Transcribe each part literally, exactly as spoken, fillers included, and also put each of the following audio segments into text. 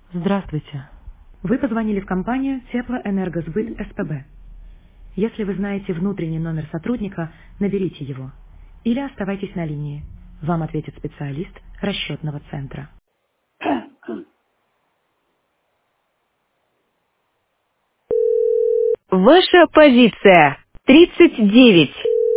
Здравствуйте. Вы позвонили в компанию Теплоэнергосбыт СПБ. Если вы знаете внутренний номер сотрудника, наберите его. Или оставайтесь на линии. Вам ответит специалист расчетного центра. Ваша позиция. тридцать девять.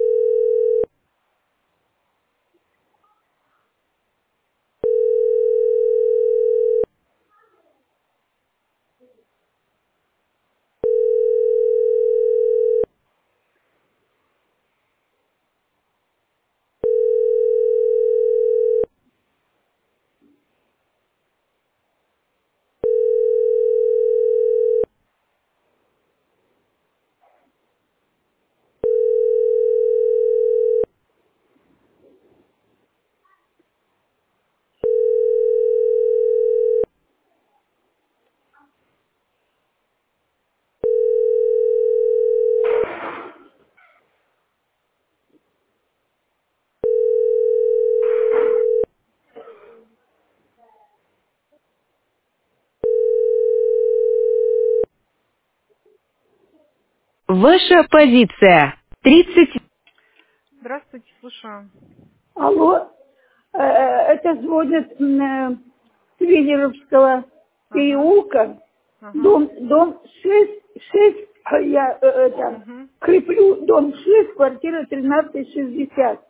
Ваша позиция. тридцать. Здравствуйте, слушаю. Алло, э, это звонит м, э, с Венеровского Ага, переулка, ага. дом, дом шесть, шесть, а я э, это, Угу. креплю дом шесть, квартира тринадцать шестьдесят.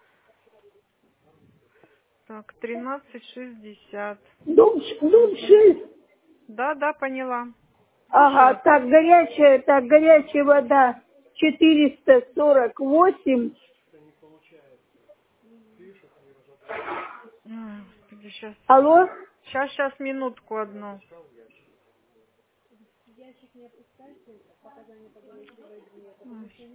Так, тринадцать шестьдесят. Дом, ш- дом Угу. шесть. Да, да, поняла. Ага, Слушаю. так, горячая, так, горячая вода четыреста сорок восемь. Ой, Господи, сейчас. Алло, Сейчас, сейчас, минутку одну. Ой.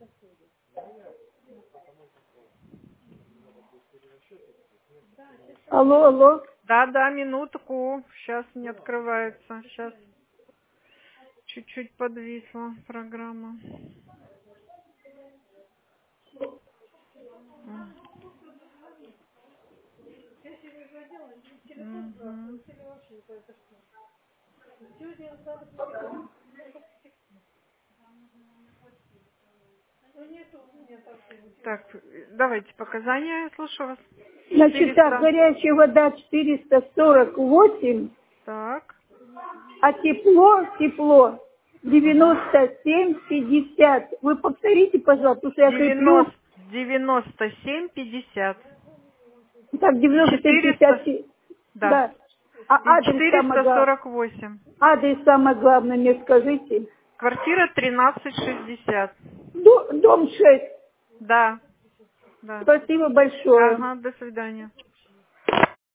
алло, алло. Да, да, минутку. Сейчас не открывается. Сейчас чуть-чуть подвисла программа. М. Мгм. Так, давайте показания, я слушаю вас. Значит, так, Четыреста. горячая вода четыреста сорок восемь. Так. А тепло, тепло, Ага. девяносто семь пятьдесят. Вы повторите, пожалуйста, потому что я креплю, девяносто, девяносто семь пятьдесят. так, И девяносто семь четыреста, пятьдесят, да. да. А И адрес самое четыреста главное, сорок восемь. адрес самое главное мне скажите. Квартира тринадцать шестьдесят. До- Дом шесть. Да, да. Спасибо большое. Ага, до свидания.